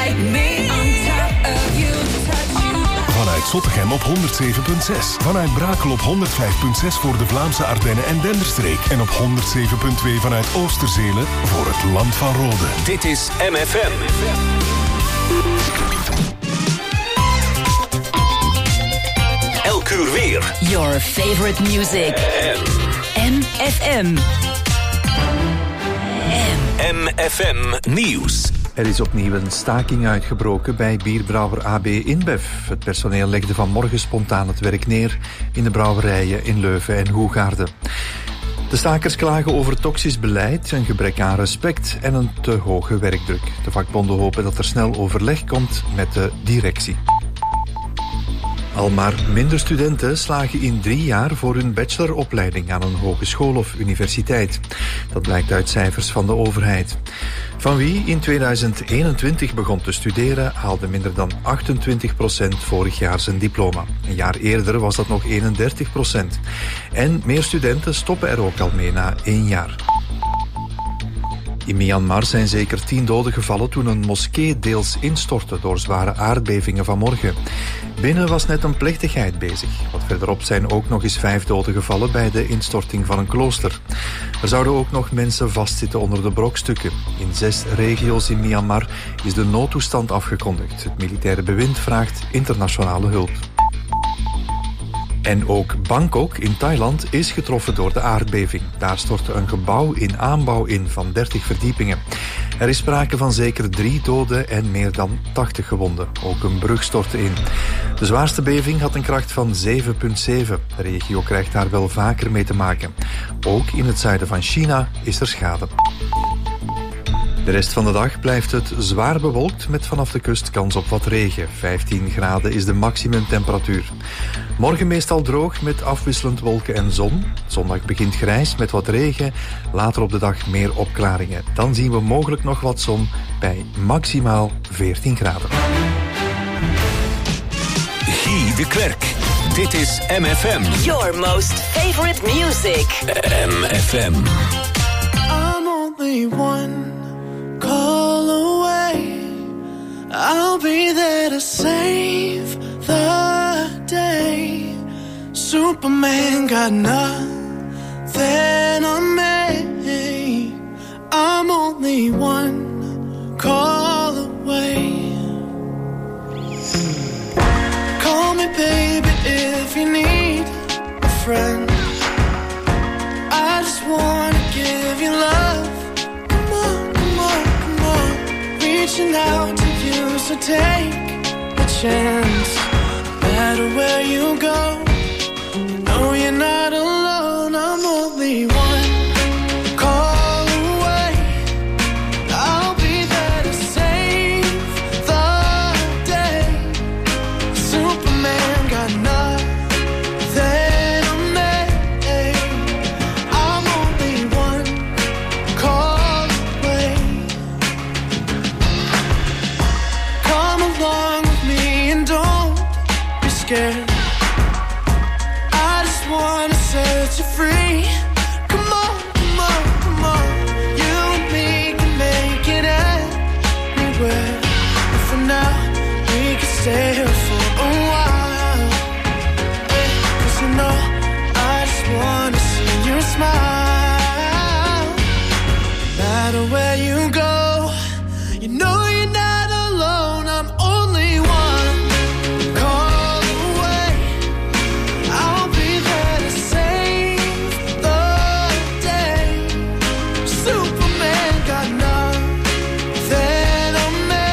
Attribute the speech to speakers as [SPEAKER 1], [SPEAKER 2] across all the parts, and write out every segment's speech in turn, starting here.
[SPEAKER 1] Vanuit Zottegem op 107.6. Vanuit Brakel op 105.6 voor de Vlaamse Ardennen en Denderstreek. En op 107.2 vanuit Oosterzelen voor het Land van Rode.
[SPEAKER 2] Dit is MFM. Elk uur weer.
[SPEAKER 3] Your favorite music. MFM.
[SPEAKER 2] MFM Nieuws.
[SPEAKER 4] Er is opnieuw een staking uitgebroken bij bierbrouwer AB InBev. Het personeel legde vanmorgen spontaan het werk neer in de brouwerijen in Leuven en Hoegaarden. De stakers klagen over toxisch beleid, een gebrek aan respect en een te hoge werkdruk. De vakbonden hopen dat er snel overleg komt met de directie. Al maar minder studenten slagen in 3 jaar voor hun bacheloropleiding aan een hogeschool of universiteit. Dat blijkt uit cijfers van de overheid. Van wie in 2021 begon te studeren, haalde minder dan 28% vorig jaar zijn diploma. Een jaar eerder was dat nog 31%. En meer studenten stoppen er ook al mee na 1 jaar. In Myanmar zijn zeker 10 doden gevallen toen een moskee deels instortte door zware aardbevingen vanmorgen. Binnen was net een plechtigheid bezig. Wat verderop zijn ook nog eens 5 doden gevallen bij de instorting van een klooster. Er zouden ook nog mensen vastzitten onder de brokstukken. In 6 regio's in Myanmar is de noodtoestand afgekondigd. Het militaire bewind vraagt internationale hulp. En ook Bangkok in Thailand is getroffen door de aardbeving. Daar stortte een gebouw in aanbouw in van 30 verdiepingen. Er is sprake van zeker 3 doden en meer dan 80 gewonden. Ook een brug stortte in. De zwaarste beving had een kracht van 7,7. De regio krijgt daar wel vaker mee te maken. Ook in het zuiden van China is er schade. De rest van de dag blijft het zwaar bewolkt met vanaf de kust kans op wat regen. 15 graden is de maximumtemperatuur. Morgen meestal droog met afwisselend wolken en zon. Zondag begint grijs met wat regen. Later op de dag meer opklaringen. Dan zien we mogelijk nog wat zon bij maximaal 14 graden.
[SPEAKER 2] Guy de Klerk. Dit is MFM.
[SPEAKER 3] Your most favorite music.
[SPEAKER 2] MFM.
[SPEAKER 5] I'm only one call away. I'll be there to save the day. Superman got nothing on me. I'm only one call away. Call me baby if you need a friend. I just wanna give you love. Reaching out to you, so take a chance. No matter where you go, you know you're not alone. I'm only one call away. I'll be there to save the day. Superman got nothing on me. I'm only one call away. Come along with me and don't be scared. I just wanna set you free. Come on, come on, come on. You and me can make it anywhere. And for now, we can stay here for a while. Yeah, 'cause you know, I just wanna see you smile. No matter where you go, you know you're not alone. I'm only one call away. I'll be there to save the day. Superman got nothing on me.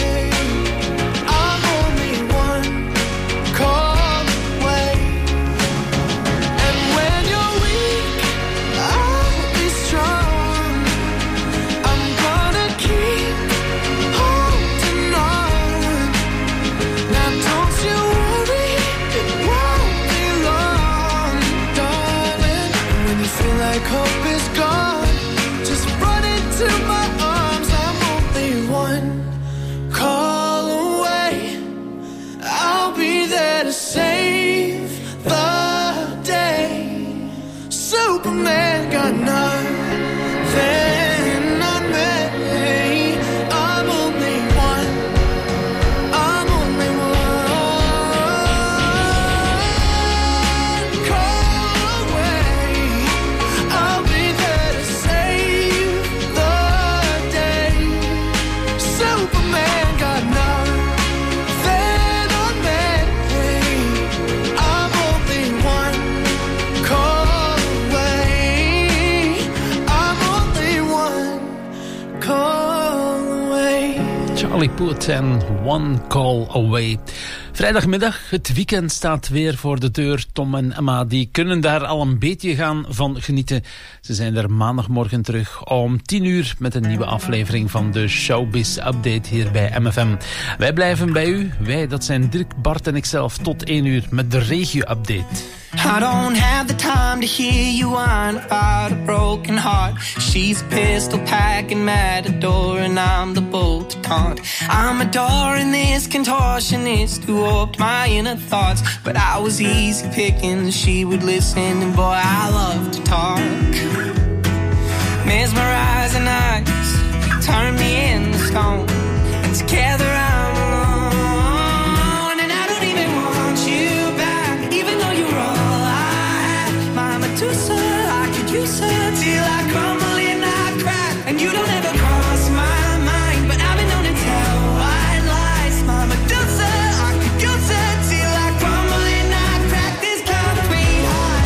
[SPEAKER 5] I'm only one call away. And when you're weak, I'll be strong. I'm gonna
[SPEAKER 6] Charlie Puth en One Call Away. Vrijdagmiddag, het weekend staat weer voor de deur. Tom en Emma die kunnen daar al een beetje gaan van genieten. Ze zijn er maandagmorgen terug om 10 uur met een nieuwe aflevering van de Showbiz Update hier bij MFM. Wij blijven bij u. Wij, dat zijn Dirk, Bart en ikzelf tot 1 uur met de Regio-update.
[SPEAKER 5] I don't have the time to hear you whine about a broken heart. She's a pistol packing matador and I'm the bolt to taunt. I'm adoring this contortionist who warped my inner thoughts. But I was easy picking, she would listen and boy I love to talk. Mesmerizing eyes turn me into stone, and together I'm alone. And I don't even want you back, even though you're all I have. My Medusa, I could use her till I crumble and I crack. And you don't ever cross my mind, but I've been known to tell white lies. My Medusa, I could use her till I crumble and I crack. This concrete heart,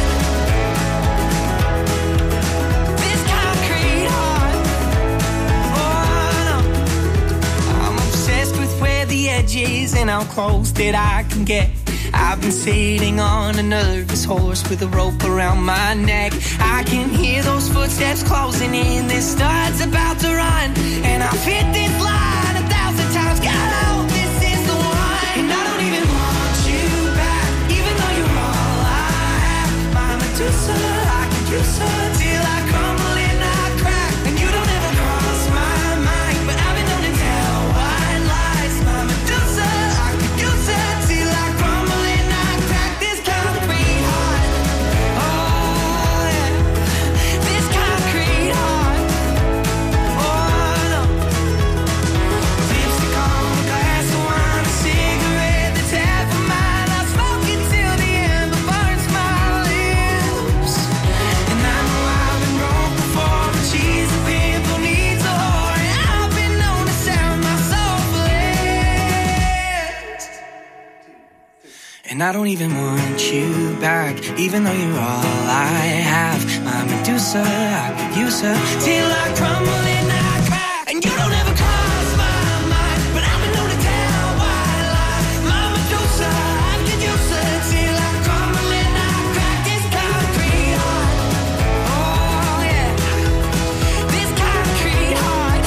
[SPEAKER 5] this concrete heart. Oh no, I'm obsessed with where the edge is and how close that I can get. I've been sitting on a nervous horse with a rope around my neck. I can hear those footsteps closing in, this start's about to run. And I've hit this line 1,000 times, God, I hope this is the one. And I don't even want you back, even though you're all I have. My Medusa, I could use her till I crumble and I crack. And you don't ever cross my mind, but I've been known to tell white lies. My Medusa, I could use her till I crumble and I crack. This concrete heart, oh yeah, this concrete heart, oh no. Lipstick on a glass of wine, a cigarette that's half of mine. I smoke it till the ember burns my lips. And I know I've been wrong before, but she's a pimple, needs a whore. And I've been known to sound my soul blessed. And I don't even want you back, even though you're all I have. My Medusa, I could use her till I crumble and I crack. And you don't ever cross my mind, but I've been known to tell white lies. My Medusa, I could use her till I crumble and I crack. This concrete heart, oh yeah, this concrete heart,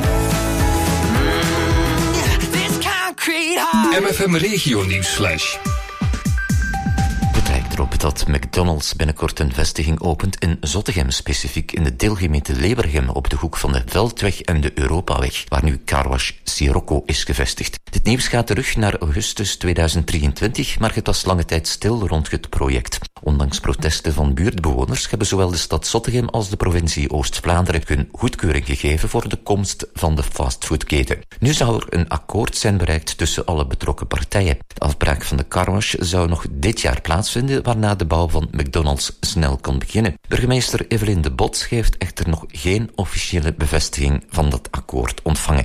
[SPEAKER 5] yeah, this concrete heart.
[SPEAKER 2] MFM Regio Nieuwsflash.
[SPEAKER 7] Het lijkt erop dat McDonald's binnenkort een vestiging opent in Zottegem, specifiek in de deelgemeente Lebergem op de hoek van de Veldweg en de Europaweg, waar nu Carwash Sirocco is gevestigd. Dit nieuws gaat terug naar augustus 2023, maar het was lange tijd stil rond het project. Ondanks protesten van buurtbewoners hebben zowel de stad Zottegem als de provincie Oost-Vlaanderen hun goedkeuring gegeven voor de komst van de fastfoodketen. Nu zou er een akkoord zijn bereikt tussen alle betrokken partijen. De afbraak van de Carwash zou nog dit jaar plaatsvinden, waarna de bouw van McDonald's snel kon beginnen. Burgemeester Evelien de Bot heeft echter nog geen officiële bevestiging van dat akkoord ontvangen.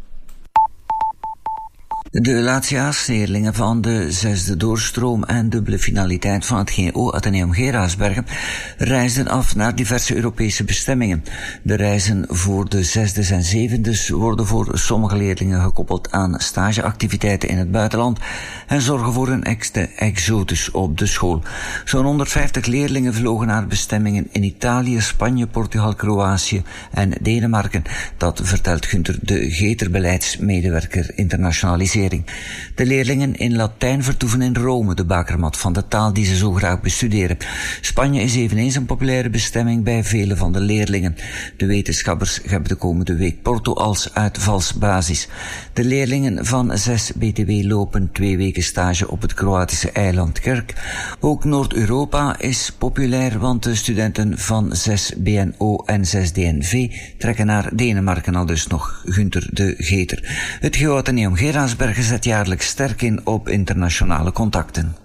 [SPEAKER 8] De latiaarsleerlingen van de 6e doorstroom en dubbele finaliteit van het GO Atheneum Gerardsbergen reisden af naar diverse Europese bestemmingen. De reizen voor de 6e en 7e worden voor sommige leerlingen gekoppeld aan stageactiviteiten in het buitenland en zorgen voor een exodus op de school. Zo'n 150 leerlingen vlogen naar bestemmingen in Italië, Spanje, Portugal, Kroatië en Denemarken. Dat vertelt Gunther de Geter, beleidsmedewerker internationalisering. De leerlingen in Latijn vertoeven in Rome, de bakermat van de taal die ze zo graag bestuderen. Spanje is eveneens een populaire bestemming bij vele van de leerlingen. De wetenschappers hebben de komende week Porto als uitvalsbasis. De leerlingen van 6 BTW lopen 2 weken stage op het Kroatische eiland Krk. Ook Noord-Europa is populair, want de studenten van 6 BNO en 6 DNV trekken naar Denemarken, al dus nog Gunther de Geter. Het GO Atheneum Gerardsbergen zet jaarlijks sterk in op internationale contacten.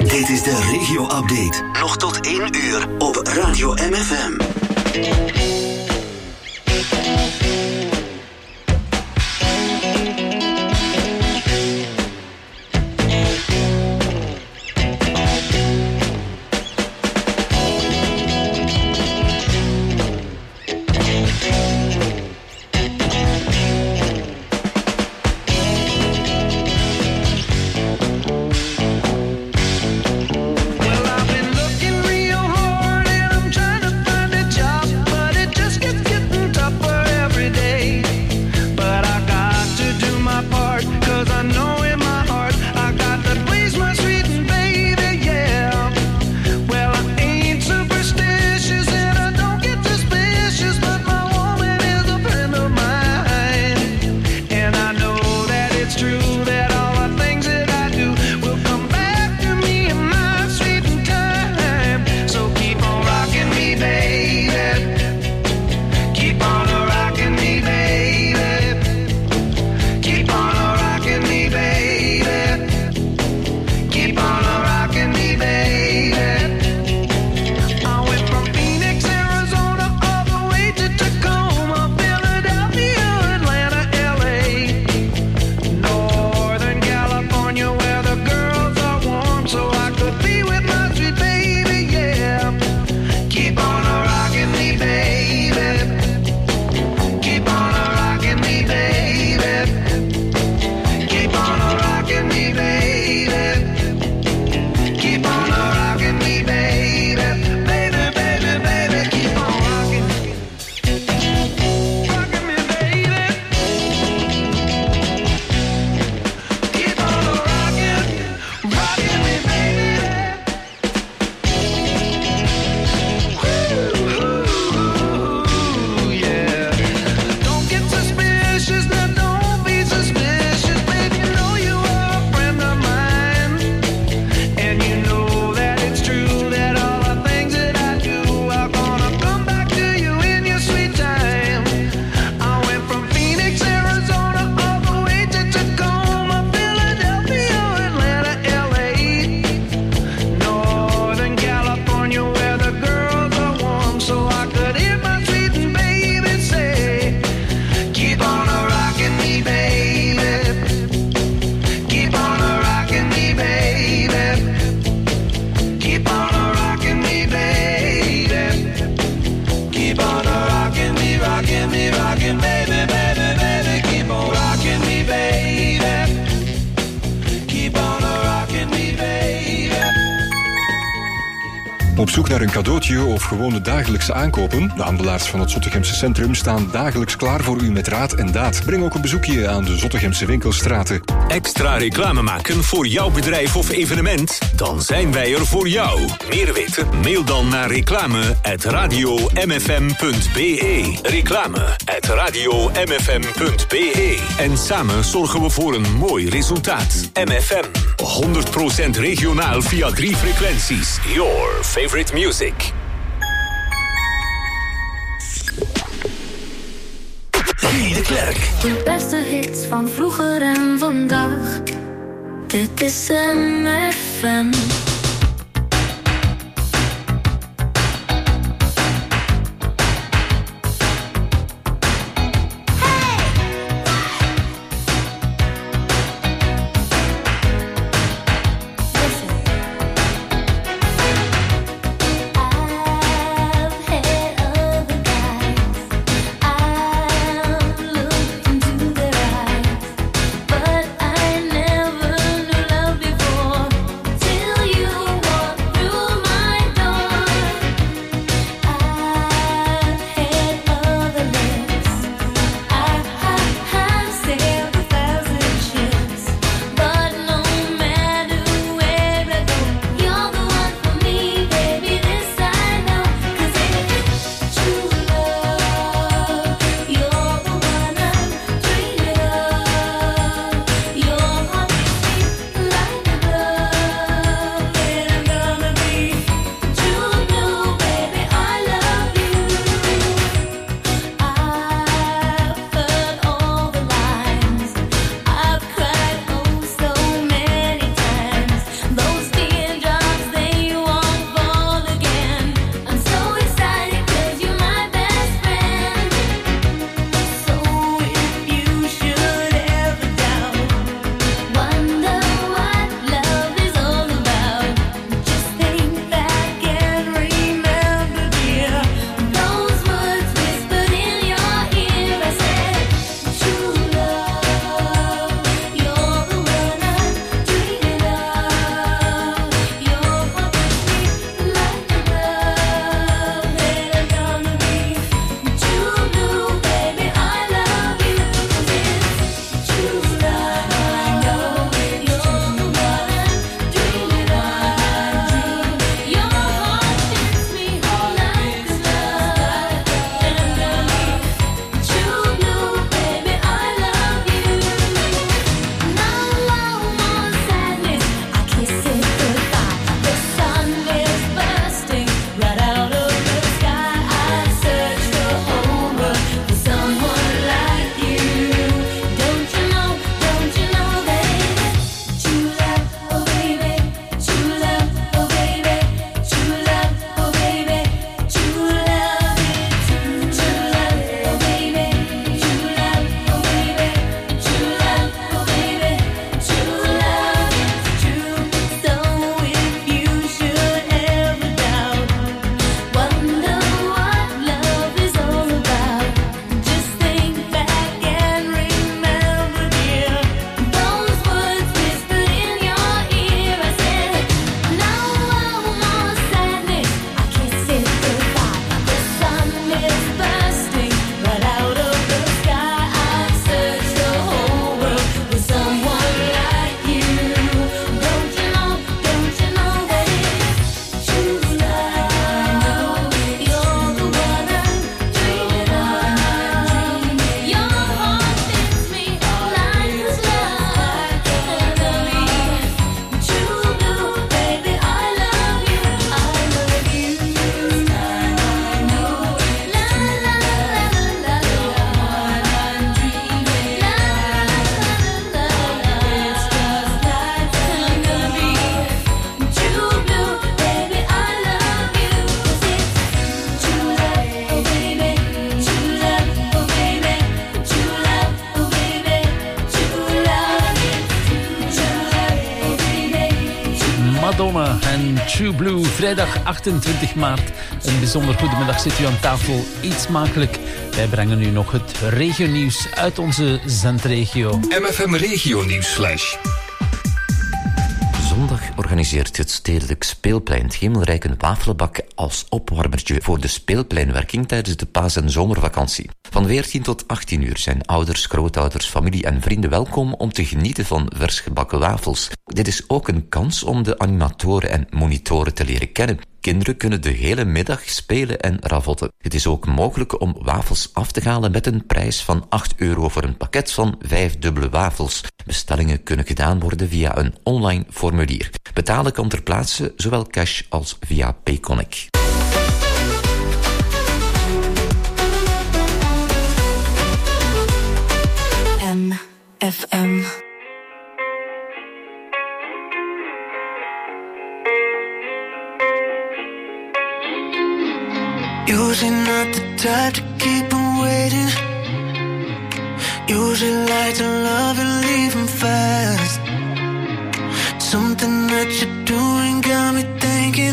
[SPEAKER 9] Dit is de regio-update. Nog tot 1 uur op Radio MFM.
[SPEAKER 10] Op zoek naar een cadeautje of gewone dagelijkse aankopen? De handelaars van het Zottegemse centrum staan dagelijks klaar voor u met raad en daad. Breng ook een bezoekje aan de Zottegemse winkelstraten.
[SPEAKER 2] Extra reclame maken voor jouw bedrijf of evenement? Dan zijn wij er voor jou. Meer weten? Mail dan naar reclame@radiomfm.be. Reclame@radiomfm.be. En samen zorgen we voor een mooi resultaat. MFM. 100% regionaal via 3 frequenties. Your favorite music.
[SPEAKER 9] Rie de Klerk.
[SPEAKER 11] De beste hits van vroeger en vandaag. Dit is MFM. Till you
[SPEAKER 6] Norma en True Blue. Vrijdag 28 maart. Een bijzonder goedemiddag zit u aan tafel. Eet smakelijk. Wij brengen u nog het regionieuws uit onze zendregio.
[SPEAKER 2] MFM Regionieuws Flash.
[SPEAKER 7] Zondag organiseert het Stedelijk Speelplein het Hemelrijk een wafelbak als opwarmertje voor de speelpleinwerking tijdens de paas- en zomervakantie. Van 14 tot 18 uur zijn ouders, grootouders, familie en vrienden welkom om te genieten van vers gebakken wafels. Dit is ook een kans om de animatoren en monitoren te leren kennen. Kinderen kunnen de hele middag spelen en ravotten. Het is ook mogelijk om wafels af te halen met een prijs van €8 voor een pakket van 5 dubbele wafels. Bestellingen kunnen gedaan worden via een online formulier. Betalen kan ter plaatse zowel cash als via Payconic.
[SPEAKER 11] MFM.
[SPEAKER 5] Usually not the type to keep him waiting. Usually like to love and leave him fast. Something that you're doing got me thinking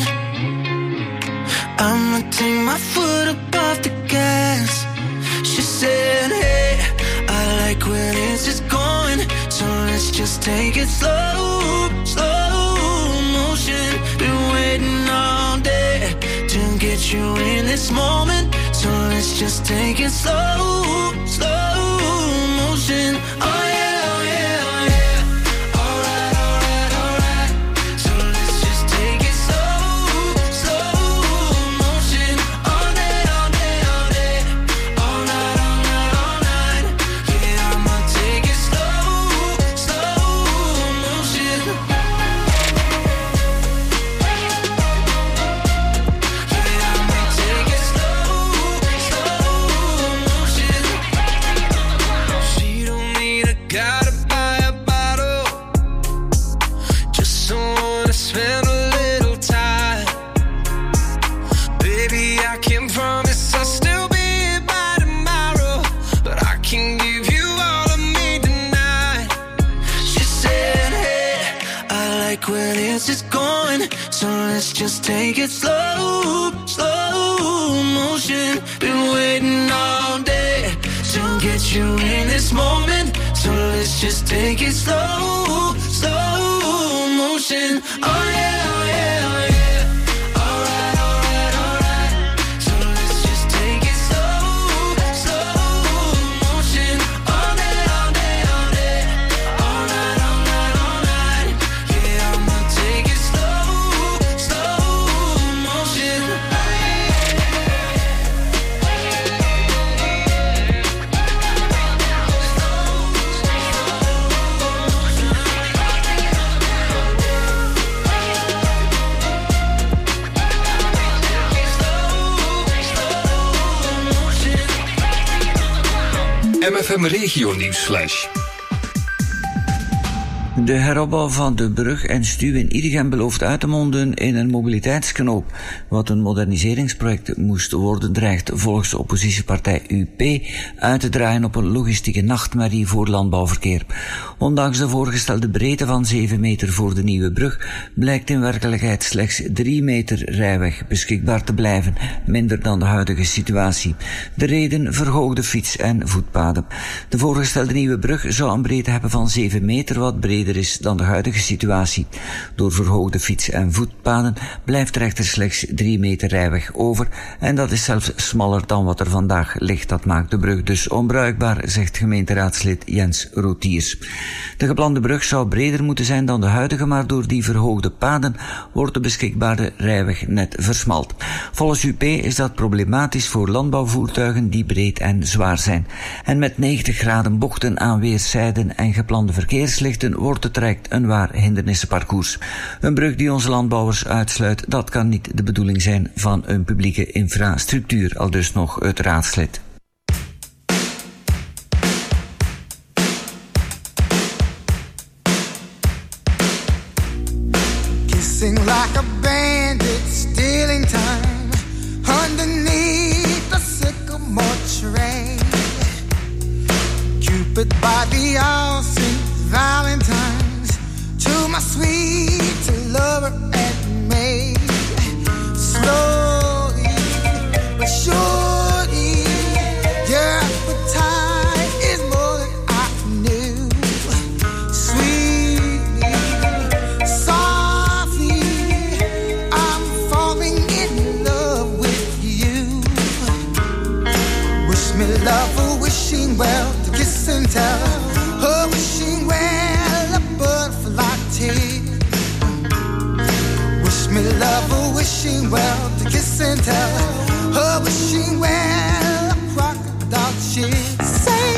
[SPEAKER 5] I'ma take my foot up off the gas. She said, hey, I like when it's just going, so let's just take it slow, slow motion. Been waiting all day to get you in this moment, so let's just take it slow, slow motion. Oh yeah, oh yeah, oh yeah. Alright, alright, alright. So let's just take it slow, slow motion. All day, all day, all day. All night, all night, all night. Yeah, I'ma take it slow, slow motion. Gotta buy a bottle, just someone to spend a little time. Baby, I can promise I'll still be here by tomorrow, but I can give you all of me tonight. She said, hey, I like when it's just going, so let's just take it slow, slow motion. Been waiting all day to get you in this moment, so let's just take it slow, slow motion. Oh yeah, oh yeah, oh yeah. Alright, alright, alright. So let's just take it slow, slow motion. All day, all day, all day. All night, all night, all night. Yeah, I'ma take it slow, slow motion.
[SPEAKER 2] MFM Regionieuws Flash.
[SPEAKER 8] De heropbouw van de brug en Stuw in Idegem belooft uit te monden in een mobiliteitsknoop. Wat een moderniseringsproject moest worden, dreigt volgens de oppositiepartij UP uit te draaien op een logistieke nachtmerrie voor landbouwverkeer. Ondanks de voorgestelde breedte van 7 meter voor de nieuwe brug, blijkt in werkelijkheid slechts 3 meter rijweg beschikbaar te blijven, minder dan de huidige situatie. De reden: verhoogde fiets- en voetpaden. De voorgestelde nieuwe brug zou een breedte hebben van 7 meter, wat breder is dan de huidige situatie. Door verhoogde fiets- en voetpaden blijft er echter slechts 3 meter rijweg over, en dat is zelfs smaller dan wat er vandaag ligt. Dat maakt de brug dus onbruikbaar, zegt gemeenteraadslid Jens Rotiers. De geplande brug zou breder moeten zijn dan de huidige, maar door die verhoogde paden wordt de beschikbare rijweg net versmalt. Volgens UP is dat problematisch voor landbouwvoertuigen die breed en zwaar zijn. En met 90 graden bochten aan weerszijden en geplande verkeerslichten wordt het traject een waar hindernissenparcours. Een brug die onze landbouwers uitsluit, dat kan niet de bedoeling zijn van een publieke infrastructuur, aldus nog het raadslid.
[SPEAKER 5] Kissing like a bandit, stealing time underneath the sycamore tree. Cupid by the all St. Valentine's, to my sweet lover at kiss and tell. Oh, wishing well a butterfly tail. Wish me love, oh, wishing well to kiss and tell. Oh, wishing well a crocodile she'd say.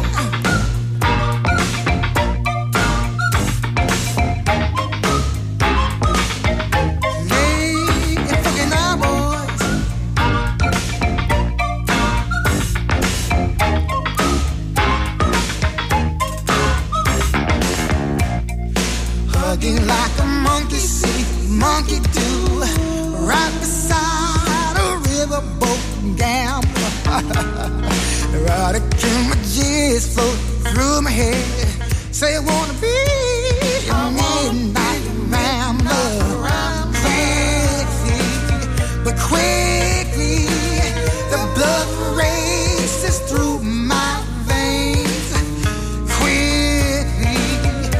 [SPEAKER 5] Like a monkey see, monkey do, right beside a riverboat gambler. Right images float through my head. Say I wanna be a midnight rambler. Quickly, but quickly, the blood races through my veins. Quickly,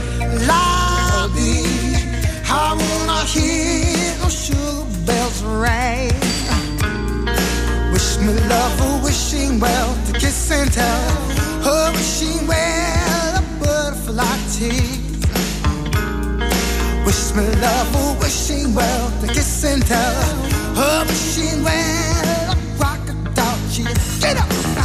[SPEAKER 5] I wanna hear no sugar bells ring. Wish me love, oh, wishing well to kiss and tell. Oh, wishing well a butterfly tease. Wish me love, oh, wishing well to kiss and tell. Oh, wishing well a crocodile cheese. Get up!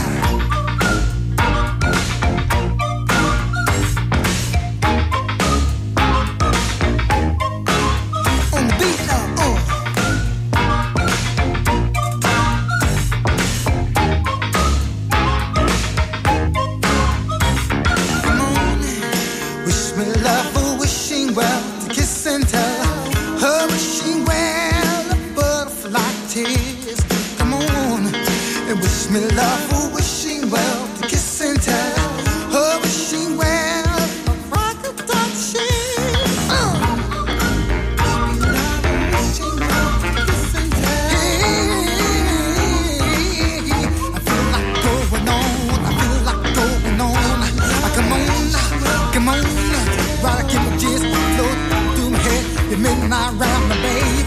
[SPEAKER 5] Me love, oh, wishing well to kiss and tell. Oh, wishing well a crocodile shit. Me love, oh, wishing well to kiss and tell. I feel like going on. I feel like going on. Come on, right, I keep my jizz float through my head. You midnight round my baby.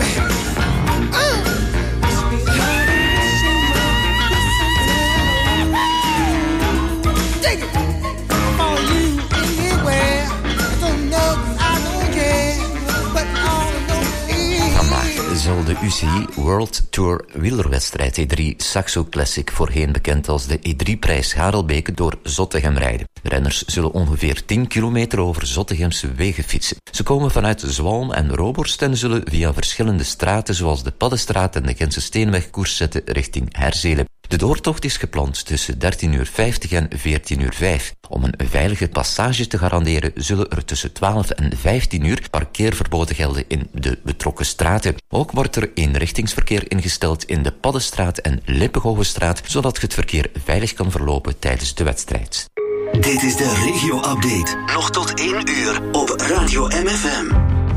[SPEAKER 7] Zal de UCI World Tour wielerwedstrijd E3 Saxo Classic, voorheen bekend als de E3-prijs Harelbeke, door Zottegem rijden. De renners zullen ongeveer 10 kilometer over Zottegemse wegen fietsen. Ze komen vanuit Zwalm en Roborst en zullen via verschillende straten zoals de Paddenstraat en de Gentse Steenweg koers zetten richting Herzelen. De doortocht is gepland tussen 13:50 en 14:05. Om een veilige passage te garanderen zullen er tussen 12 en 15 uur parkeerverboden gelden in de betrokken straten. Ook wordt er eenrichtingsverkeer ingesteld in de Paddenstraat en Lippengovenstraat, zodat het verkeer veilig kan verlopen tijdens de wedstrijd.
[SPEAKER 9] Dit is de regio-update. Nog tot 1 uur op Radio MFM.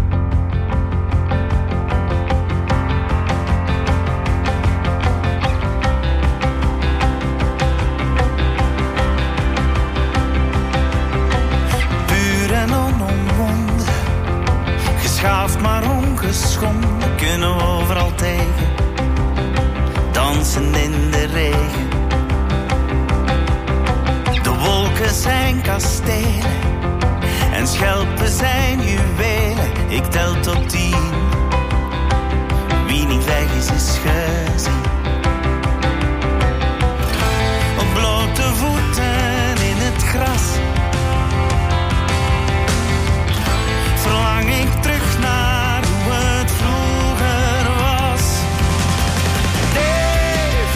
[SPEAKER 12] Geschaafd maar ongeschonden, kunnen we overal tegen. Dansen in de regen. De wolken zijn kastelen en schelpen zijn juwelen. Ik tel tot 10. Wie niet weg is gezien. Op blote voeten in het gras verlang ik terug naar hoe het vroeger was. Dave,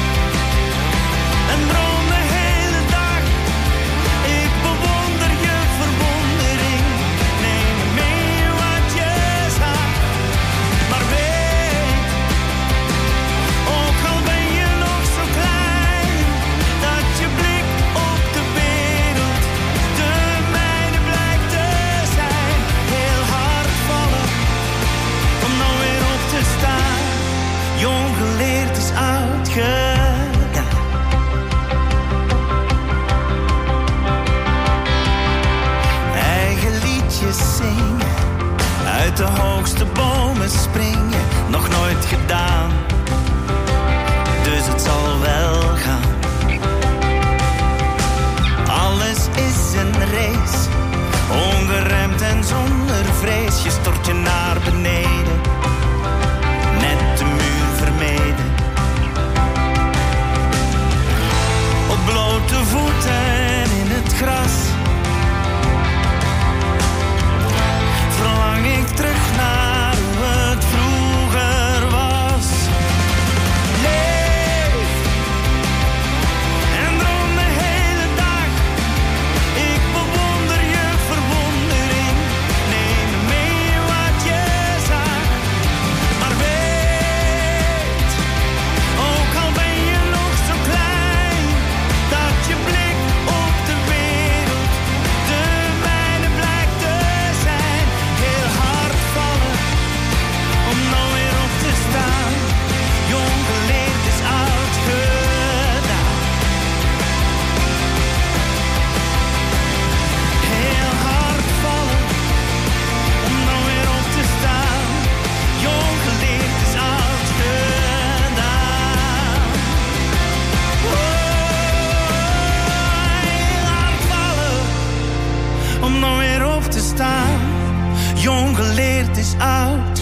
[SPEAKER 12] een droom de hele dag. Ik bewonder je verwondering. Neem mee wat je zag. Maar weet, ook al ben je nog zo klein, dat je blik op de wereld de mijne blijkt te zijn. Heel hard vallen, om dan weer op te staan. Jong geleerd is oud gedaan. Eigen liedjes zingen, uit de hoogste bomen springen. Nog nooit gedaan, dus het zal wel gaan. Alles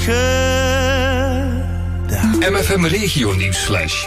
[SPEAKER 10] MFM Regio Nieuwsflash.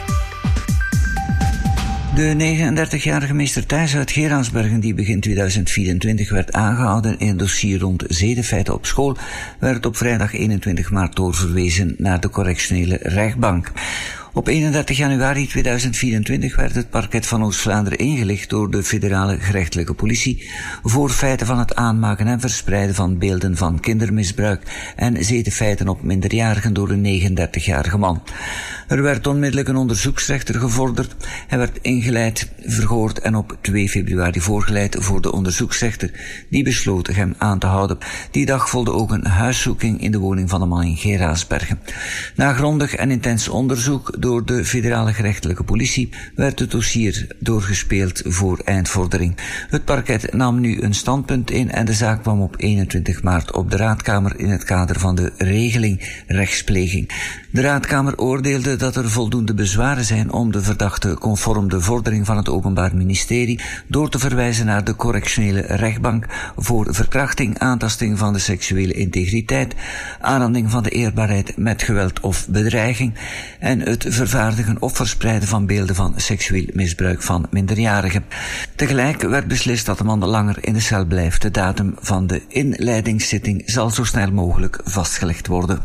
[SPEAKER 8] De 39-jarige meester Thijs uit Geraardsbergen, die begin 2024 werd aangehouden in een dossier rond zedenfeiten op school, werd op vrijdag 21 maart doorverwezen naar de correctionele rechtbank. Op 31 januari 2024 werd het parket van Oost-Vlaanderen ingelicht door de federale gerechtelijke politie voor feiten van het aanmaken en verspreiden van beelden van kindermisbruik en zedenfeiten op minderjarigen door een 39-jarige man. Er werd onmiddellijk een onderzoeksrechter gevorderd. Hij werd ingeleid, verhoord en op 2 februari voorgeleid voor de onderzoeksrechter, die besloot hem aan te houden. Die dag volgde ook een huiszoeking in de woning van de man in Geraardsbergen. Na grondig en intens onderzoek door de federale gerechtelijke politie werd het dossier doorgespeeld voor eindvordering. Het parket nam nu een standpunt in en de zaak kwam op 21 maart op de Raadkamer in het kader van de regeling rechtspleging. De Raadkamer oordeelde dat er voldoende bezwaren zijn om de verdachte conform de vordering van het Openbaar Ministerie door te verwijzen naar de correctionele rechtbank voor verkrachting, aantasting van de seksuele integriteit, aanranding van de eerbaarheid met geweld of bedreiging en het vervaardigen of verspreiden van beelden van seksueel misbruik van minderjarigen. Tegelijk werd beslist dat de man langer in de cel blijft. De datum van de inleidingszitting zal zo snel mogelijk vastgelegd worden.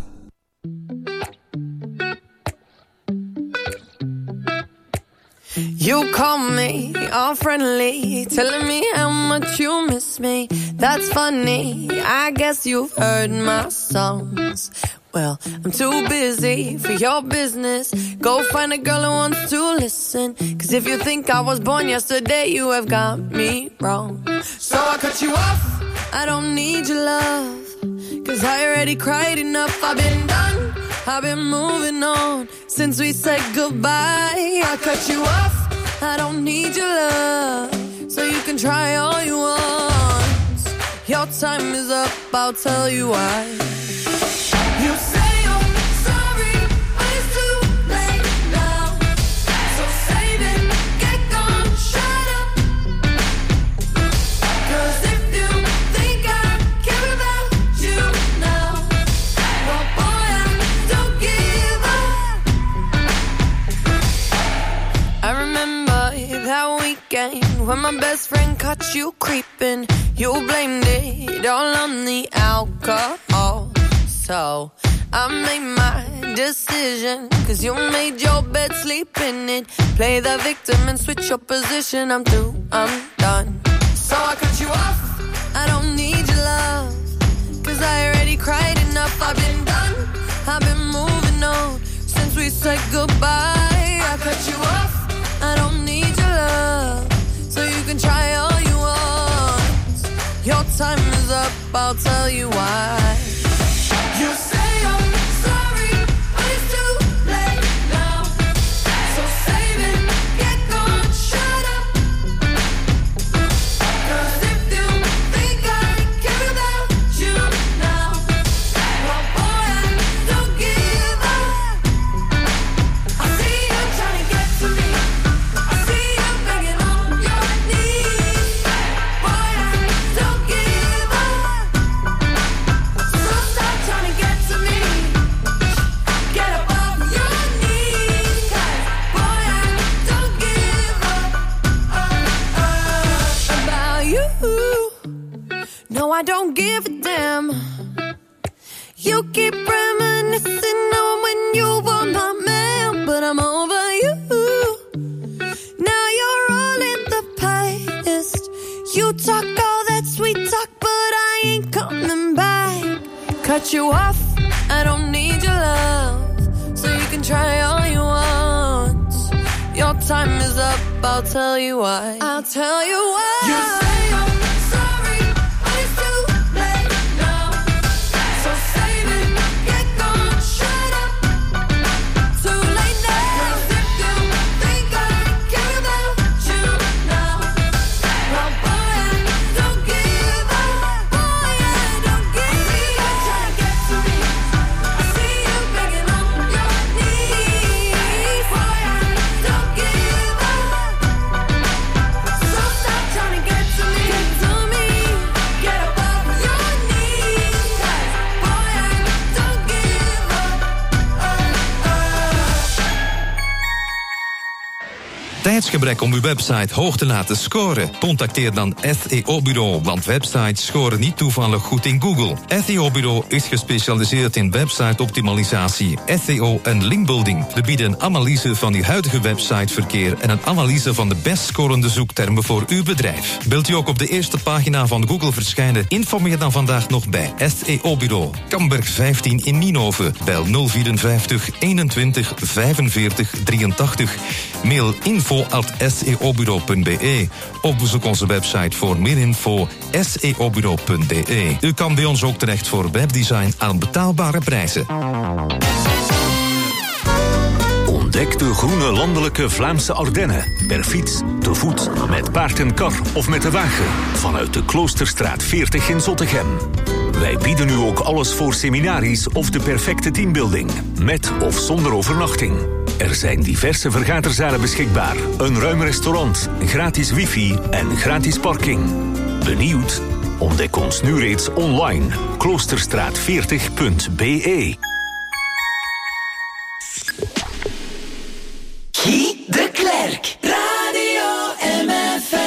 [SPEAKER 13] You call me all friendly, telling me how much you miss me. That's funny, I guess you've heard my songs. Well, I'm too busy for your business. Go find a girl who wants to listen. 'Cause if you think I was born yesterday, you have got me wrong. So I cut you off, I don't need your love. 'Cause I already cried enough, I've been done, I've been moving on since we said goodbye. I cut you off, I don't need your love. So you can try all you want. Your time is up, I'll tell you why. You say you're sorry, but it's too late now. So save it, get gone, shut up. 'Cause if you think I care about you now, well boy, I don't give up. I remember that weekend when my best friend caught you creeping. You blamed it all on the alcohol. So I made my decision, 'cause you made your bed, sleep in it. Play the victim and switch your position. I'm through, I'm done. So I cut you off, I don't need your love. 'Cause I already cried enough, I've been done, I've been moving on since we said goodbye. I cut you off, I don't need your love. So you can try all you want. Your time is up, I'll tell you why. You say I'm sorry, but it's too late now. So save it, get gone, shut up. 'Cause if you think I care about you now, well boy, I don't give up. I see you trying to get to me, I see you begging on your knees. Boy, I don't give up. So stop trying to get to me. Get up off your knees. 'Cause boy, I don't give up about you. No, I don't give a damn. You keep reminiscing on when you were my man, but I'm over you. Now you're all in the past. You talk all that sweet talk, but I ain't coming back. Cut you off, I don't need your love. So you can try all you want. Your time is up, I'll tell you why. I'll tell you why. You say I'm sorry, but it's too late now. So save it, get gone, shut up. Too late now. 'Cause if you think I care about you now, well boy, I don't give up. Boy, I don't give up. Trying to get to me, I see you begging on your knees. Boy, I don't give up. So stop trying to get to
[SPEAKER 14] tijdsgebrek om uw website hoog te laten scoren? Contacteer dan SEO-bureau, want websites scoren niet toevallig goed in Google. SEO-bureau is gespecialiseerd in website-optimalisatie, SEO en linkbuilding. We bieden een analyse van uw huidige websiteverkeer en een analyse van de best scorende zoektermen voor uw bedrijf. Wilt u ook op de eerste pagina van Google verschijnen? Informeer dan vandaag nog bij SEO-bureau. Kamberg 15 in Nienhoven. Bel 054 21 45 83. Mail info@seobureau.be of bezoek onze website voor meer info seobureau.be. U kan bij ons ook terecht voor webdesign aan betaalbare prijzen.
[SPEAKER 2] Ontdek de groene landelijke Vlaamse Ardennen. Per fiets, te voet, met paard en kar of met de wagen. Vanuit de Kloosterstraat 40 in Zottegem. Wij bieden u ook alles voor seminaries of de perfecte teambuilding. Met of zonder overnachting. Er zijn diverse vergaderzalen beschikbaar. Een ruim restaurant, gratis wifi en gratis parking. Benieuwd? Ontdek ons nu reeds online. Kloosterstraat40.be.
[SPEAKER 5] Guy de Klerk, Radio MFM.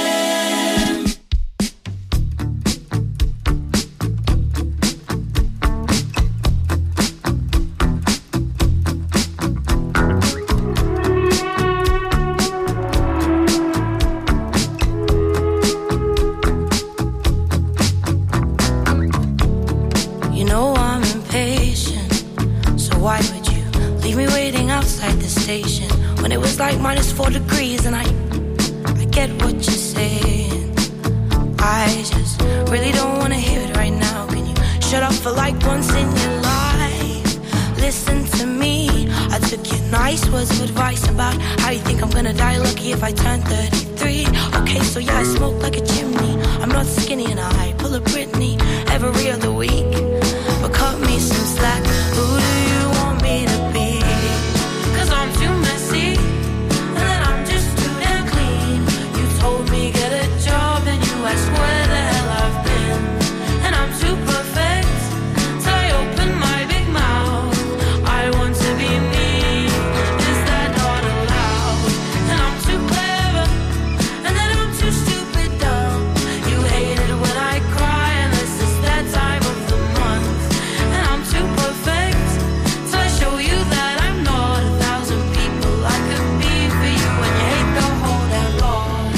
[SPEAKER 11] You know I'm impatient, so why would you leave me waiting outside the station when it was like -4 degrees? And I get what you're saying. I just really don't want to hear it right now. Can you shut up for like once in your life? Listen to me. I took your nice words of advice about how you think I'm gonna die lucky if I turn 33. Okay, so yeah, I smoke like a chimney. I'm not skinny and I pull a Britney every other week. But cut me some slack. Who do you want me to be? 'Cause I'm too messy. And then I'm just too damn clean. You told me get a job and you asked where the hell I've been. And I'm too perfect till I open my big mouth. I want to be me. Is that not allowed? And I'm too clever. And then I'm too stupid dumb. You hate it when I cry and this is that time of the month. And I'm too perfect till I show you that I'm not 1,000 people I could be for you. And you hate the whole damn lot.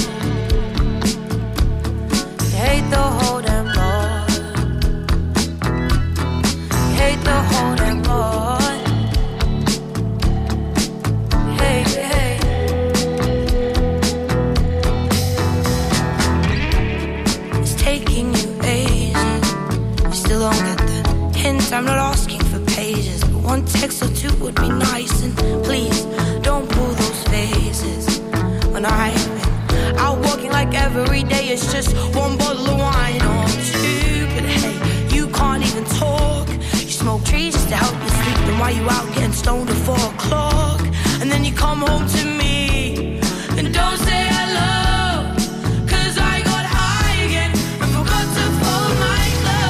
[SPEAKER 11] You hate the whole damn lot. You hate the whole damn lot. Hey, hey. It's taking you ages. You still don't get the hint. I'm not asking for pages, but one text or two would be nice. And please don't pull those faces. When I've been out walking like every day, it's just one bottle of wine or two. But hey, you can't even talk. You smoke trees just to help you sleep. Then why you out getting stoned at 4 o'clock? And then you come home to me and don't say hello. 'Cause I got high again and forgot to fold my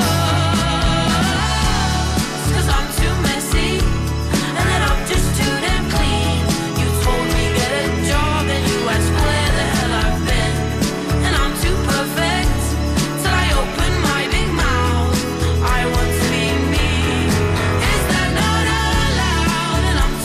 [SPEAKER 11] clothes. 'Cause I'm too messy and then I'm just too damn clean. You told me get a job and you asked where the hell I've been. And I'm too perfect till I open my big mouth. I want to be me. Is that not allowed? And I'm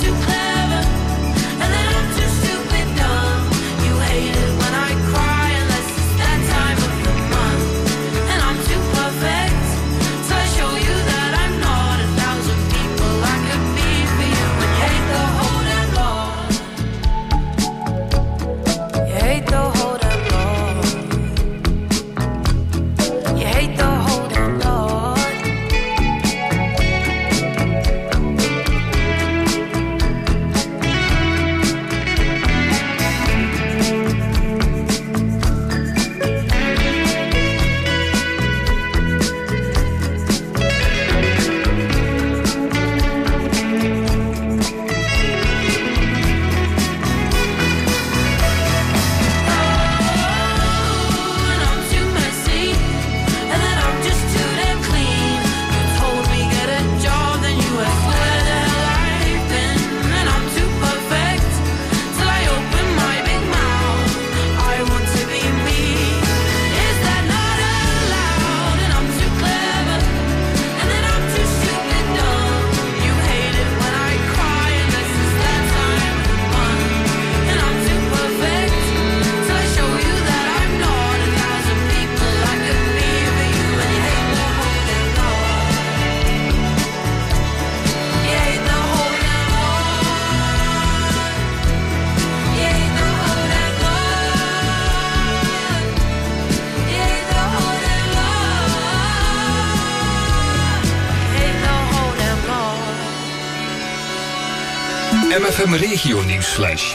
[SPEAKER 14] MFM Regio Nieuwsflash.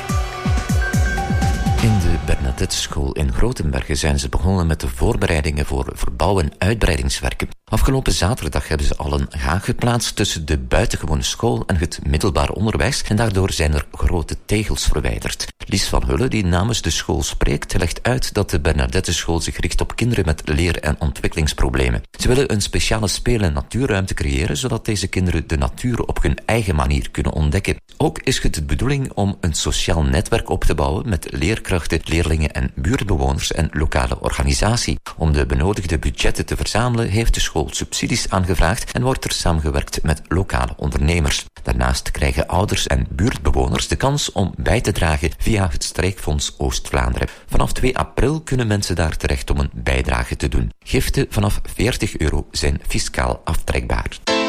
[SPEAKER 7] In de Bernadette-school in Grotenbergen zijn ze begonnen met de voorbereidingen voor verbouw- en uitbreidingswerken. Afgelopen zaterdag hebben ze al een haak geplaatst tussen de buitengewone school en het middelbaar onderwijs en daardoor zijn er grote tegels verwijderd. Lies van Hulle, die namens de school spreekt, legt uit dat de Bernadette-school zich richt op kinderen met leer- en ontwikkelingsproblemen. Ze willen een speciale speel- en natuurruimte creëren, zodat deze kinderen de natuur op hun eigen manier kunnen ontdekken. Ook is het de bedoeling om een sociaal netwerk op te bouwen met leerkrachten, leerlingen en buurtbewoners en lokale organisatie. Om de benodigde budgetten te verzamelen heeft de school subsidies aangevraagd en wordt er samengewerkt met lokale ondernemers. Daarnaast krijgen ouders en buurtbewoners de kans om bij te dragen via het Streekfonds Oost-Vlaanderen. Vanaf 2 april kunnen mensen daar terecht om een bijdrage te doen. Giften vanaf €40 zijn fiscaal aftrekbaar.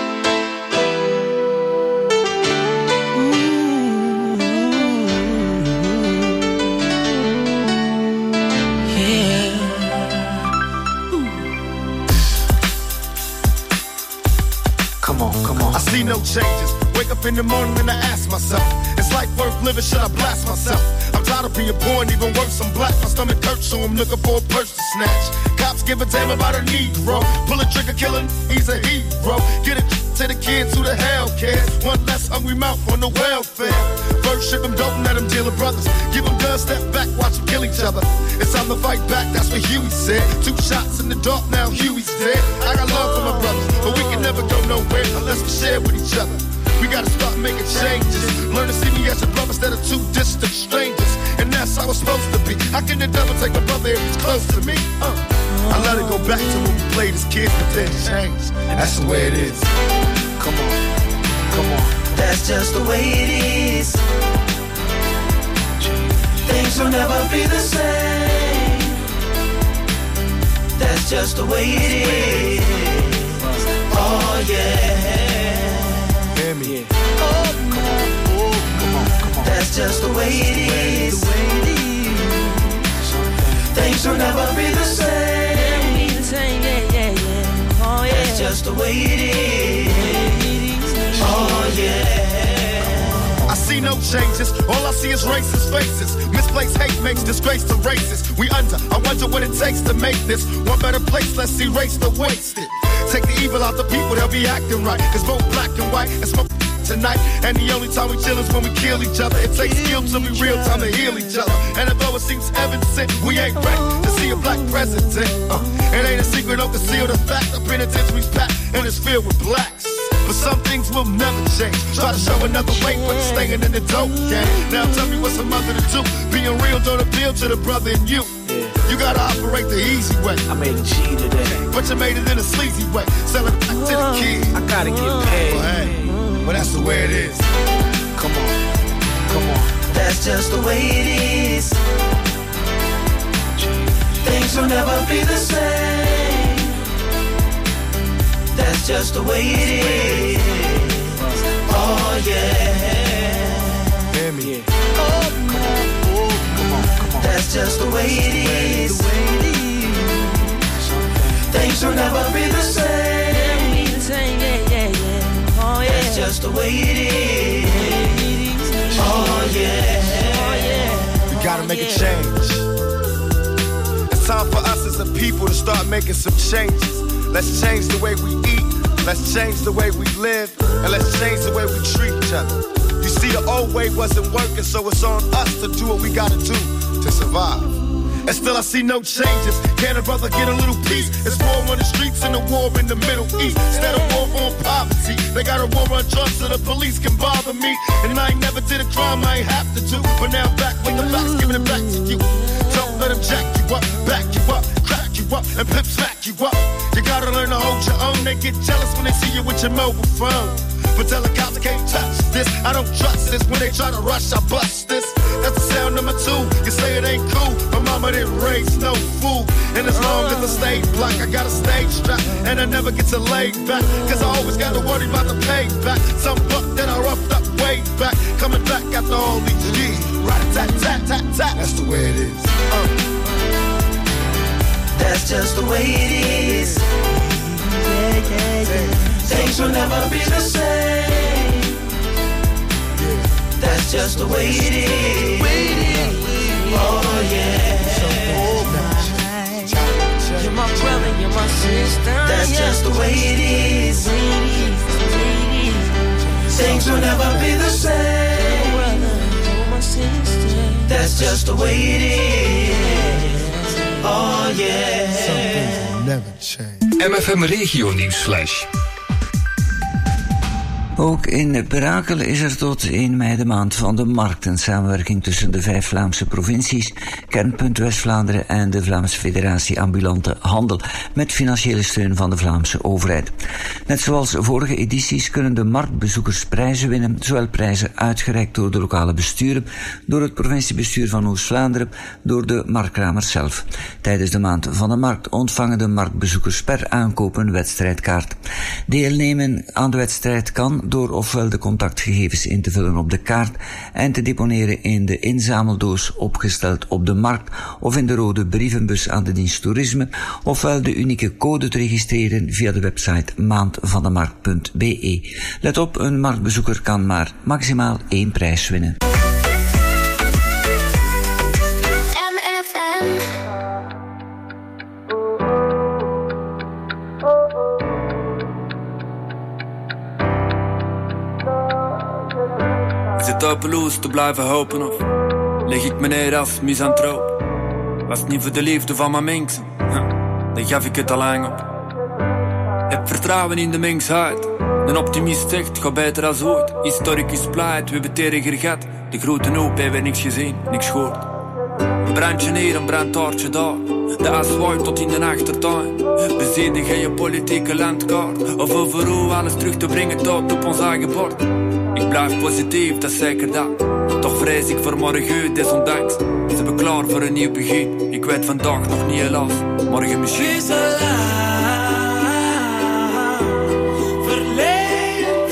[SPEAKER 15] Come on. I see no changes. Wake up in the morning and I ask myself, is life worth living? Should I blast myself? I'm tired of being poor and even worse, I'm black. My stomach hurts, so I'm looking for a purse to snatch. Cops give a damn about a Negro. Pull a trigger, killing, he's a hero. Get it to the kids who the hell cares. One less hungry mouth on the welfare. First ship them, don't let them deal with brothers. Give them guns, step back, watch them kill each other. It's time to fight back, that's what Huey said. 2 shots in the dark, now Huey's dead. I got love for my brothers, but we can never go nowhere unless we share with each other. We gotta start making changes. Learn to see me as a brother instead of 2 distant strangers. And that's how it's supposed to be. How can the devil take my brother if he's close to me? I let it go back to when we played as kids, but then changed. And that's the way it is. Come on.
[SPEAKER 5] That's just the way it is. Things will never be the same. That's just the way it is. Oh yeah.
[SPEAKER 15] Hear me.
[SPEAKER 5] Oh, come on. That's just the way it is. Things will never be the same. Oh yeah. That's just the way it is. Oh yeah.
[SPEAKER 15] I see no changes, all I see is racist faces. Misplaced hate makes disgrace to races. We under, I wonder what it takes to make this one better place. Let's erase the wasted. Take the evil out the people, they'll be acting right. Cause both black and white and smoke tonight. And the only time we chill is when we kill each other. It takes skill to be real time to heal each other. And although it seems evident, we ain't ready to see a black president. It ain't a secret, don't conceal the fact. The penitentiary's packed and it's filled with blacks. But some things will never change. Try to show another way, but you're staying in the dope game. Now tell me what's a mother to do. Being real don't appeal to the brother in you. You gotta operate the easy way.
[SPEAKER 16] I made a G today,
[SPEAKER 15] but you made it in a sleazy way. Sell it back to the kid.
[SPEAKER 16] I gotta get paid.
[SPEAKER 15] Well, hey, well that's the way it is. Come on.
[SPEAKER 5] That's just the way it is. Things will never be the same. That's just the way it is. Oh yeah.
[SPEAKER 15] Hear me.
[SPEAKER 5] Oh, come on. That's just the way it is. Things will never be the same. Oh yeah. That's just the way it is. Oh yeah.
[SPEAKER 15] We gotta make a change. It's time for us as a people to start making some changes. Let's change the way we eat, let's change the way we live, and let's change the way we treat each other. You see, the old way wasn't working, so it's on us to do what we gotta do to survive. And still I see no changes. Can a brother get a little peace? It's war on the streets and a war in the Middle East. Instead of war on poverty, they got a war on drugs so the police can bother me. And I ain't never did a crime I ain't have to do, but now I'm back with the facts, giving it back to you. Don't let them jack you up, back you up, crack you up, and pimp smack you up. You gotta learn to hold your own. They get jealous when they see you with your mobile phone. But tell the cops I can't touch this. I don't trust this. When they try to rush, I bust this. That's the sound number 2. You say it ain't cool. My mama didn't raise no fool. And as long as I stay black, I got a stage strap. And I never get to lay back. Cause I always gotta worry about the payback. Some buck that I roughed up way back. Coming back after all these years. Rat-a-tat-tat-tat-tat. That's the way it is.
[SPEAKER 5] That's just the way it is. Things will never be the same. That's just the way it is. Oh yeah. You're my brother, you're my sister. That's just the way it is. Things will never be the same. That's just the way it is. Oh yeah.
[SPEAKER 15] Some things will never change.
[SPEAKER 14] MFM Regio Nieuwsflash.
[SPEAKER 8] Ook in Brakel is er tot 1 mei de maand van de markt. Een samenwerking tussen de 5 Vlaamse provincies, Kernpunt West-Vlaanderen en de Vlaamse Federatie Ambulante Handel, met financiële steun van de Vlaamse overheid. Net zoals vorige edities kunnen de marktbezoekers prijzen winnen, zowel prijzen uitgereikt door de lokale besturen, door het provinciebestuur van Oost-Vlaanderen, door de marktkramers zelf. Tijdens de maand van de markt ontvangen de marktbezoekers per aankoop een wedstrijdkaart. Deelnemen aan de wedstrijd kan door ofwel de contactgegevens in te vullen op de kaart en te deponeren in de inzameldoos opgesteld op de markt of in de rode brievenbus aan de dienst toerisme, ofwel de unieke code te registreren via de website maandvandemarkt.be. Let op, een marktbezoeker kan maar maximaal 1 prijs winnen.
[SPEAKER 17] Zit hopeloos te blijven hopen of leg ik me neer als misantroop? Was het niet voor de liefde van mijn mensen, dan gaf ik het al lang op. Heb vertrouwen in de mensheid. Een optimist zegt, ga beter als ooit. Historicus pleit, we hebben terger gehad. De grote hoop hebben we niks gezien, niks gehoord. Een brandje hier, een brandtaartje daar. De as waait tot in de achtertuin. Bezedig je politieke landkaart. Of over hoe alles terug te brengen tot op ons eigen bord. Ik blijf positief, dat is zeker dat. Toch vrees ik voor morgen, desondanks. Zijn we klaar voor een nieuw begin. Ik weet vandaag nog niet helaas, morgen misschien.
[SPEAKER 5] Verleden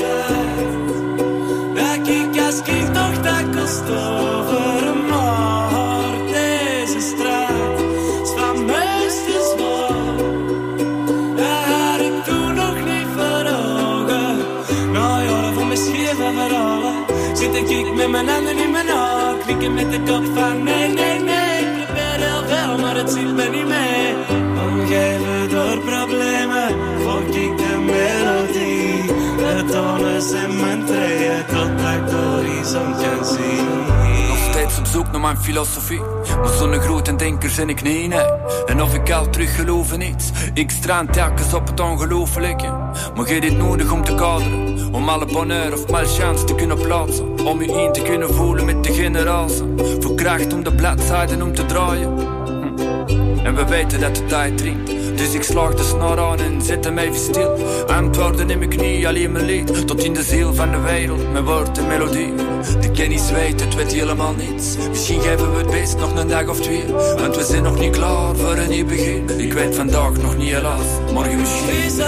[SPEAKER 5] dat ik als kind toch dat kost over een moord. Deze straat is van meesters waar. Dat had ik toen nog niet voor ogen. Nou ja, van mijn scheve verhalen zit ik met mijn handen in mijn oog. Knikken met de kop van nee, nee, nee. Ik probeer heel veel, maar het zit me niet mee. Omgeven door problemen, volg ik de melodie. De tonen zijn mijn treden, totdat ik de horizon kan zien.
[SPEAKER 17] Nog steeds op zoek naar mijn filosofie. Maar zo'n grote denker zijn ik niet, nee. En of ik al terug geloof in iets. Ik strand telkens op het ongelooflijke. Maar je dit nodig om te kaderen. Om alle bonheur of malchance te kunnen plaatsen. Om je in te kunnen voelen met de generatie. Voor kracht om de bladzijden om te draaien. En we weten dat de tijd dringt. Dus ik slaag de snor aan en zet hem even stil. Antwoorden in mijn knie, alleen mijn lied. Tot in de ziel van de wereld, mijn woord en melodie. De kennis weet, het weet helemaal niets. Misschien geven we het best nog een dag of 2. Want we zijn nog niet klaar voor een nieuw begin. Ik weet vandaag nog niet helaas, morgen misschien.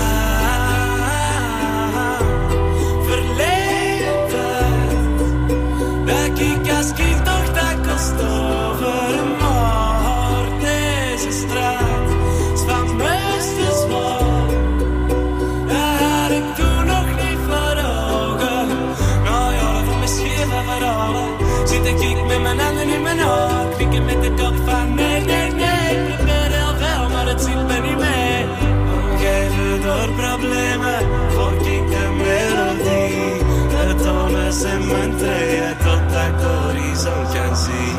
[SPEAKER 5] Dat ik als kind toch dat kost over een moord. Deze straat is van meesters waar. Dat had ik toen nog niet voor ogen. Nou ja, van mijn scheve verhalen zit ik met mijn handen in mijn oog. Knikken met de kop van nee, nee, nee. Ik probeer heel veel, maar het zit me niet mee. Omgeven door problemen, volg ik de melodie. De tonen zijn mijn treden, totdat ik de horizon kan zien.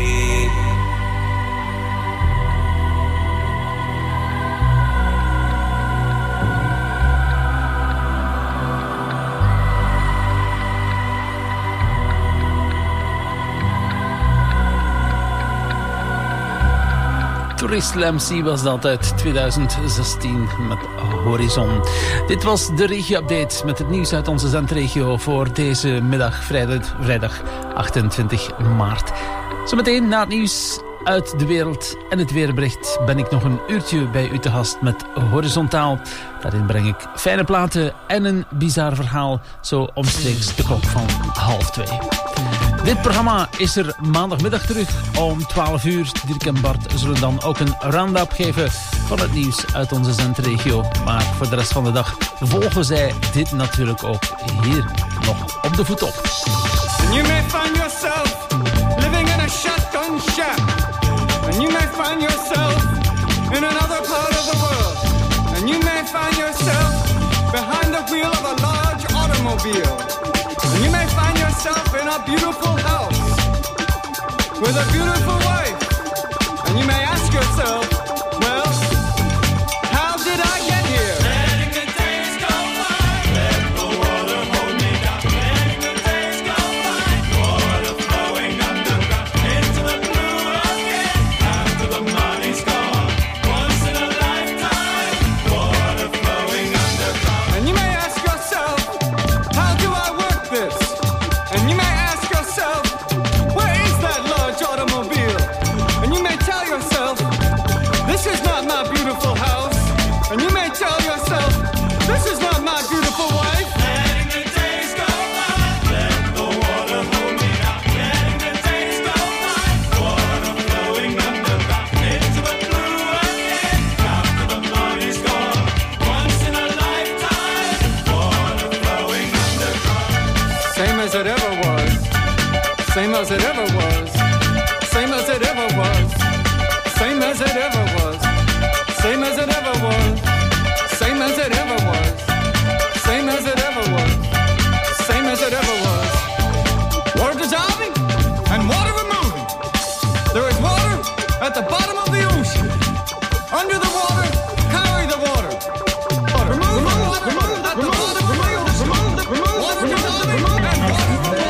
[SPEAKER 6] Tourist MC was dat uit 2016 met Horizon. Dit was de regio-update met het nieuws uit onze zendregio voor deze middag, vrijdag 28 maart. Zometeen na het nieuws uit de wereld en het weerbericht ben ik nog een uurtje bij u te gast met Horizontaal. Daarin breng ik fijne platen en een bizar verhaal, zo omstreeks de klok van 1:30. Dit programma is er maandagmiddag terug om 12 uur. Dirk en Bart zullen dan ook een round-up geven van het nieuws uit onze zendregio. Maar voor de rest van de dag volgen zij dit natuurlijk ook hier nog op de voet op.
[SPEAKER 18] And you may find yourself living in a shotgun shack. And you may find yourself in another part of the world. And you may find yourself behind the wheel of a large automobile. And you may find yourself in a beautiful house with a beautiful wife. And you may ask yourself, well, how did I get here? Letting the days go by, let the water hold me down. Letting the days go by, water flowing underground into the blue again. After the money's gone, once in a lifetime, water flowing underground. And you may ask yourself, how do I work this? And you may ask yourself, where is that large automobile? And you may tell yourself, this is not my beautiful house. And you may tell yourself, this is not my beautiful wife. Letting the days go by, let the water hold me down. Letting the days go by, water flowing underground into the blue again. After the money's gone, once in a lifetime, water flowing underground. Same as it ever was. Same as it ever was. Same as it ever was. Same as it ever was. Same as it ever was. Same as it ever was. Same as it ever was. Same as it ever was. Water dissolving and water removing. There is water at the bottom of the ocean. Under the water, carry the water. Remove the water at the bottom of the ocean. Water dissolving and water removing.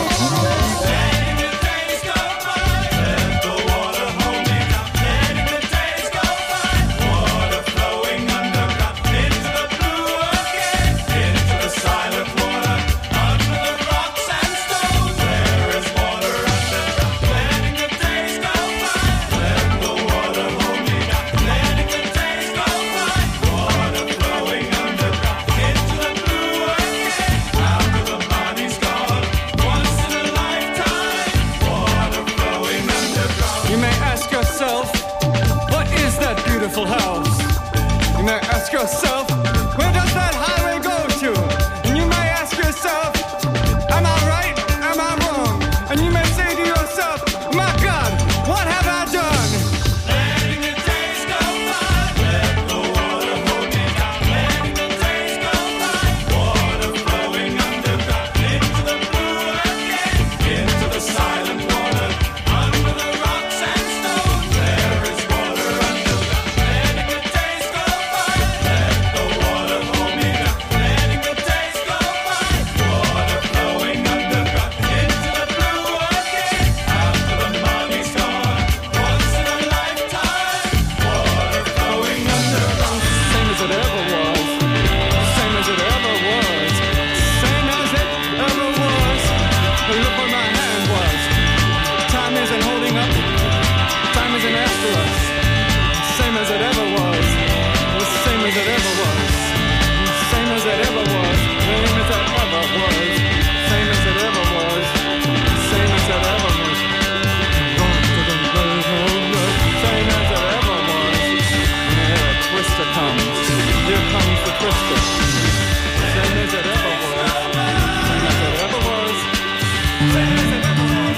[SPEAKER 18] Letting the days go by, let the water hold me down. Letting the days go by, water flowing underground into the blue again, into the silent water, under the rocks and stones. There is water underground. Letting the days go by, let the water hold me down. Letting the days go by, water flowing underground into the blue again. After the money's gone, once in a lifetime, water flowing underground. You may ask yourself, what is that beautiful house? You may ask yourself, where does that highway go to? And you may ask yourself, am I right? Am I wrong? And you may say to yourself, my God, what have I done? Letting the days go by, let the water hold me down. Letting the days go by, water flowing underground into the blue again, into the silent water, under the rocks and stones. There is water underground. Letting the days go by, let the water hold me down. Letting the days go by, water flowing underground into the blue again. After the money's gone, once in a lifetime, water flowing underground. Same as it ever was. Same as it ever was. Same as it ever was. But look where my hand was. Time isn't holding up. Time isn't after us. Same as it ever was. Same as it ever was. Same as it ever was. Same as it ever was. Same as it ever was. Same as it ever was. Same as it ever was. And here a twister comes. Here comes the twister. Same as it ever was. Same as it ever was. Same as it ever was.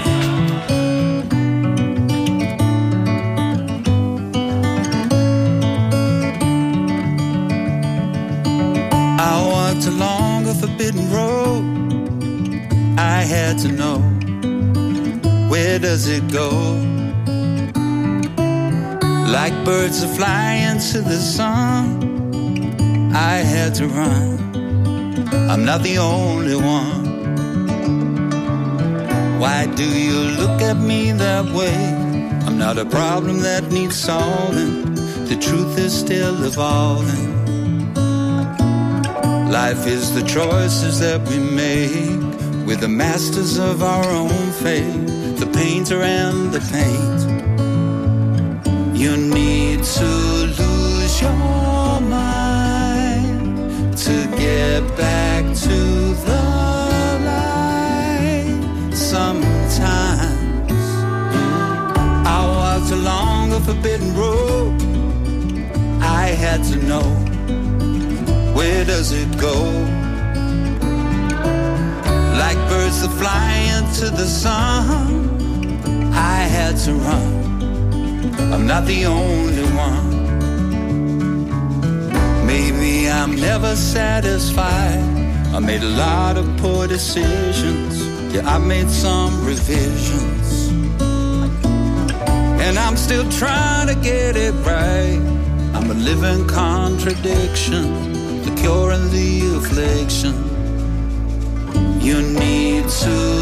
[SPEAKER 19] I walked along a forbidden road. I had to know, where does it go? Like birds are flying to the sun, I had to run. I'm not the only one. Why do you look at me that way? I'm not a problem that needs solving. The truth is still evolving. Life is the choices that we make. We're the masters of our own fate. The painter and the paint. You need to lose your mind to get back to the light. Sometimes I walked along a forbidden road. I had to know, where does it go? like birds that fly into the sun. I had to run, I'm not the only one. Maybe I'm never satisfied. I made a lot of poor decisions. Yeah, I made some revisions. And I'm still trying to get it right. I'm a living contradiction, the cure and the affliction. You need to